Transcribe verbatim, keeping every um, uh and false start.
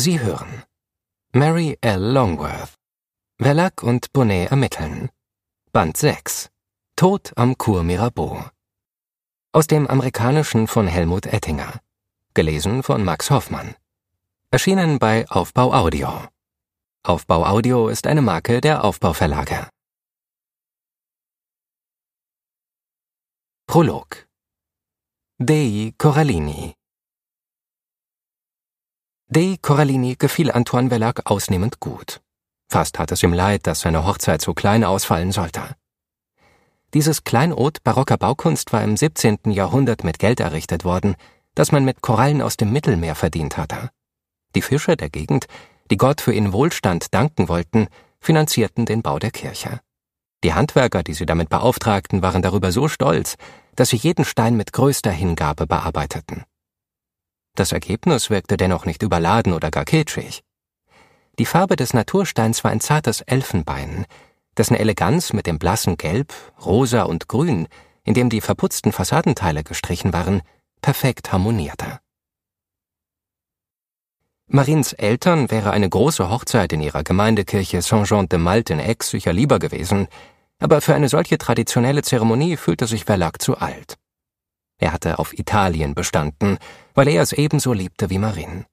Sie hören Mary L. Longworth, Verlag und Bonnet ermitteln, Band sechs, Tod am Cours Mirabeau. Aus dem Amerikanischen von Helmut Ettinger. Gelesen von Max Hoffmann. Erschienen bei Aufbau Audio. Aufbau Audio ist eine Marke der Aufbau-Verlage. Prolog. Dei Corallini. Dei Corallini gefiel Antoine Verlac ausnehmend gut. Fast hat es ihm leid, dass seine Hochzeit so klein ausfallen sollte. Dieses Kleinod barocker Baukunst war im siebzehnten Jahrhundert mit Geld errichtet worden, das man mit Korallen aus dem Mittelmeer verdient hatte. Die Fischer der Gegend, die Gott für ihren Wohlstand danken wollten, finanzierten den Bau der Kirche. Die Handwerker, die sie damit beauftragten, waren darüber so stolz, dass sie jeden Stein mit größter Hingabe bearbeiteten. Das Ergebnis wirkte dennoch nicht überladen oder gar kitschig. Die Farbe des Natursteins war ein zartes Elfenbein, dessen Eleganz mit dem blassen Gelb, Rosa und Grün, in dem die verputzten Fassadenteile gestrichen waren, perfekt harmonierte. Marines Eltern wäre eine große Hochzeit in ihrer Gemeindekirche Saint-Jean-de-Malte in Aix sicher lieber gewesen, aber für eine solche traditionelle Zeremonie fühlte sich Verlac zu alt. Er hatte auf Italien bestanden, weil er es ebenso liebte wie Marine.